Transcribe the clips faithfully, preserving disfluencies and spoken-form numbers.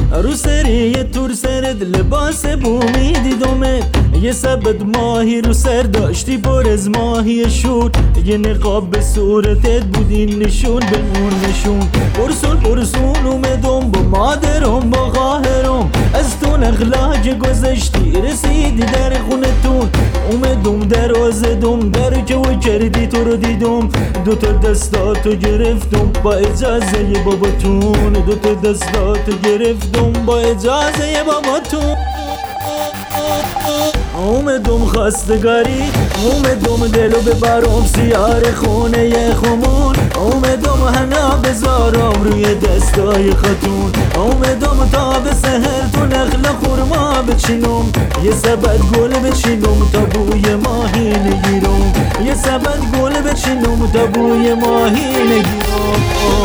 رو سری تور سرد لباس بومی دیدمت یه سبد ماهی رو سر داشتی پر از ماهی شور یه نقاب به صورتت بودین نشون بمون نشون پرسون پرسون اومدم با مادرم با خواهرم از تو نخلاج گذشتی رسیدی در خونتون اومدم در آزدم در که و کردی تو رو دیدم دوتا دستاتو گرفتم با اجازه باباتون دوتا دستاتو گرفتم با اجازه باباتون اومدم خواستگاری اومدم دلو ببرم سیار خونه خمون اومدم هنا بذارم روی دستای خاتون اومدم تا به سهر تو نخل خورما بچینم یه سبد گل بچینم تا بوی ماهی نگیرم یه سبد گل بچینم تا بوی ماهی نگیرم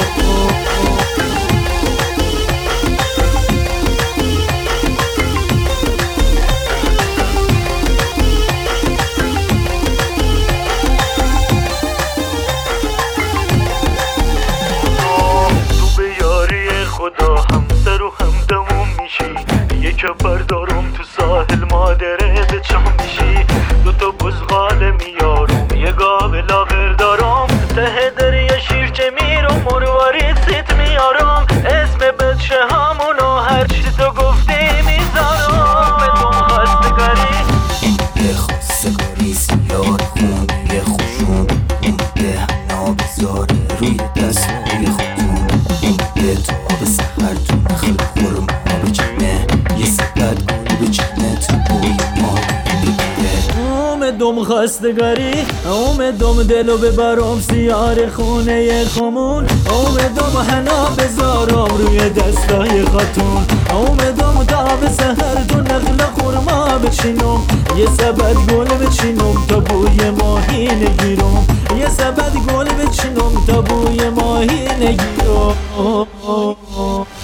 خدا همسر و همدمون میشی یه کپر دارم تو ساحل مادره به چم میشی دوتا بزغال میارم یه گاو لاغر دارم ته دریا شیرچه میرم مرواری سیت میارم اسم بچه همونو هر چی تو گفتی میذارم بدون خواستگاری یه خواستگاری سیار خون یه خوشون اون به هنا بذاره روی دست روی خودون اون به تو به سهر تو نخل خورم آب چنه یه سبت گل بچنه تو بوی ماهی بگیره اومدم خواستگاری اومدم دلو ببرم سیار خونه خمون اومدم هنا بذارم روی دستای خاتون اومدم تا به سهر تو نخل خورما بچینم یه سبد گل بچینم تا بوی ماهی نگیرم یه سبد گل بچینم تا بوی ماهی نگیرم